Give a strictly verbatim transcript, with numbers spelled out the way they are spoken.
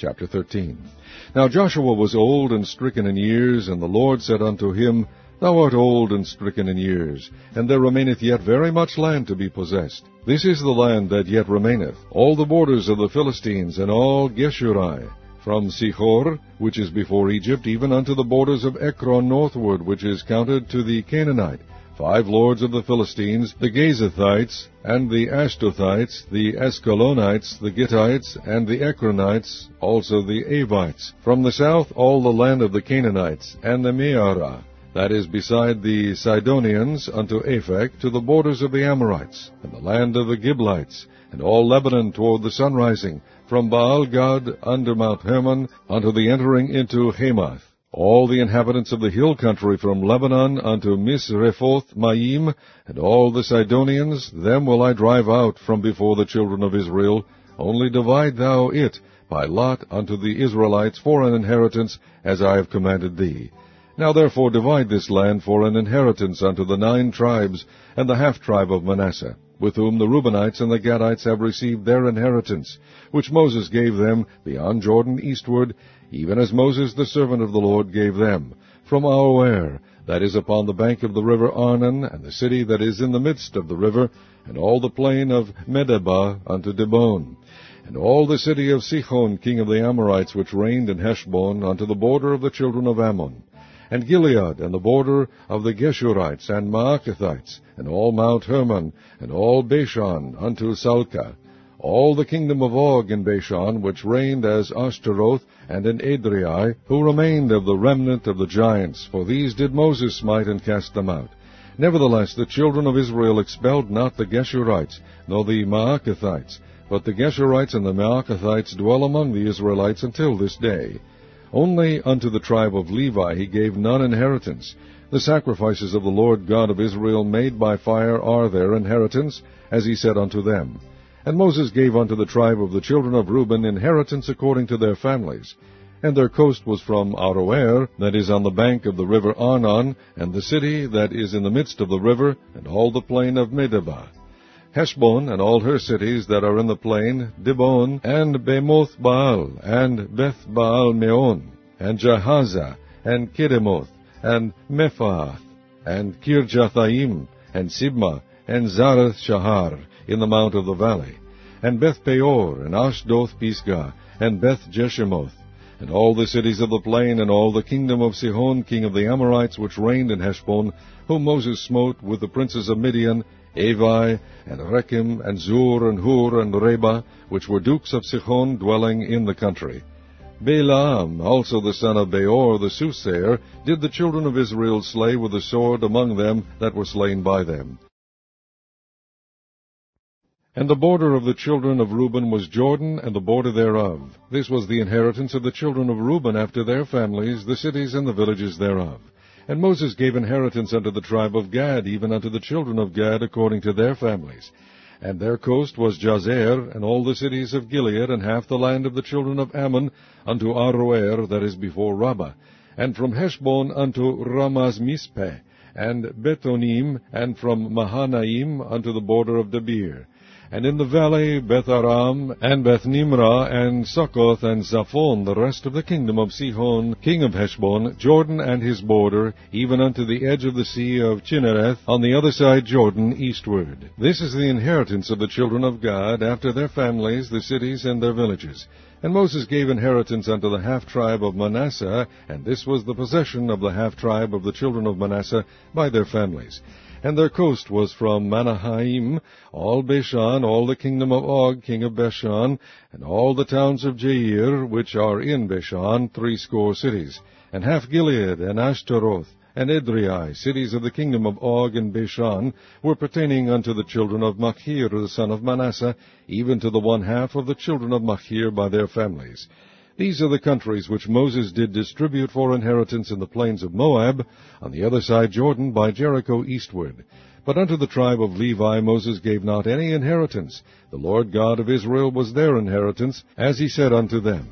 Chapter thirteen. Now Joshua was old and stricken in years, and the Lord said unto him, Thou art old and stricken in years, and there remaineth yet very much land to be possessed. This is the land that yet remaineth, all the borders of the Philistines, and all Geshuri, from Sihor, which is before Egypt, even unto the borders of Ekron northward, which is counted to the Canaanite, five lords of the Philistines, the Gazathites, and the Ashtothites, the Askelonites, the Gittites, and the Ekronites, also the Avites. From the south all the land of the Canaanites, and the Mearah, that is beside the Sidonians, unto Aphek, to the borders of the Amorites, and the land of the Giblites, and all Lebanon toward the sunrising, from Baal-Gad under Mount Hermon, unto the entering into Hamath. All the inhabitants of the hill country from Lebanon unto Misrephoth Maim, and all the Sidonians, them will I drive out from before the children of Israel. Only divide thou it by lot unto the Israelites for an inheritance, as I have commanded thee. Now therefore divide this land for an inheritance unto the nine tribes, and the half-tribe of Manasseh, with whom the Reubenites and the Gadites have received their inheritance, which Moses gave them beyond Jordan eastward, even as Moses the servant of the Lord gave them, from Aroer, that is upon the bank of the river Arnon, and the city that is in the midst of the river, and all the plain of Medeba unto Dibon, and all the city of Sihon king of the Amorites, which reigned in Heshbon, unto the border of the children of Ammon, and Gilead, and the border of the Geshurites and Maacathites, and all Mount Hermon, and all Bashan unto Salcah, all the kingdom of Og in Bashan, which reigned as Ashtaroth, and in Adriai, who remained of the remnant of the giants, for these did Moses smite and cast them out. Nevertheless the children of Israel expelled not the Geshurites, nor the Maacathites, but the Geshurites and the Maacathites dwell among the Israelites until this day. Only unto the tribe of Levi he gave none inheritance. The sacrifices of the Lord God of Israel made by fire are their inheritance, as he said unto them. And Moses gave unto the tribe of the children of Reuben inheritance according to their families. And their coast was from Aroer, that is on the bank of the river Arnon, and the city that is in the midst of the river, and all the plain of Medeba, Heshbon, and all her cities that are in the plain, Dibon, and Bemoth Baal, and Beth Baal Meon, and Jahaza, and Kedemoth, and Mephaath, and Kirjathaim, and Sibma, and Zareth Shahar, in the mount of the valley, and Beth Peor, and Ashdoth Pisgah, and Beth Jeshimoth, and all the cities of the plain, and all the kingdom of Sihon king of the Amorites, which reigned in Heshbon, whom Moses smote with the princes of Midian, Avi, and Rechem, and Zur, and Hur, and Reba, which were dukes of Sihon, dwelling in the country. Balaam, also the son of Beor the soothsayer, did the children of Israel slay with the sword among them that were slain by them. And the border of the children of Reuben was Jordan, and the border thereof. This was the inheritance of the children of Reuben after their families, the cities and the villages thereof. And Moses gave inheritance unto the tribe of Gad, even unto the children of Gad, according to their families. And their coast was Jazer, and all the cities of Gilead, and half the land of the children of Ammon, unto Aroer, that is before Rabbah, and from Heshbon unto Ramaz-Mizpeh, and Betonim, and from Mahanaim unto the border of Debir. And in the valley Beth-Aram, and Beth-Nimrah, and Succoth, and Zaphon, the rest of the kingdom of Sihon, king of Heshbon, Jordan and his border, even unto the edge of the sea of Chinnereth, on the other side Jordan, eastward. This is the inheritance of the children of Gad, after their families, the cities and their villages. And Moses gave inheritance unto the half-tribe of Manasseh, and this was the possession of the half-tribe of the children of Manasseh by their families. And their coast was from Manahaim, all Bashan, all the kingdom of Og, king of Bashan, and all the towns of Jair, which are in Bashan, threescore cities, and half Gilead, and Ashtaroth, and Edrei, cities of the kingdom of Og and Bashan, were pertaining unto the children of Machir, the son of Manasseh, even to the one half of the children of Machir by their families. These are the countries which Moses did distribute for inheritance in the plains of Moab, on the other side Jordan, by Jericho eastward. But unto the tribe of Levi Moses gave not any inheritance. The Lord God of Israel was their inheritance, as he said unto them.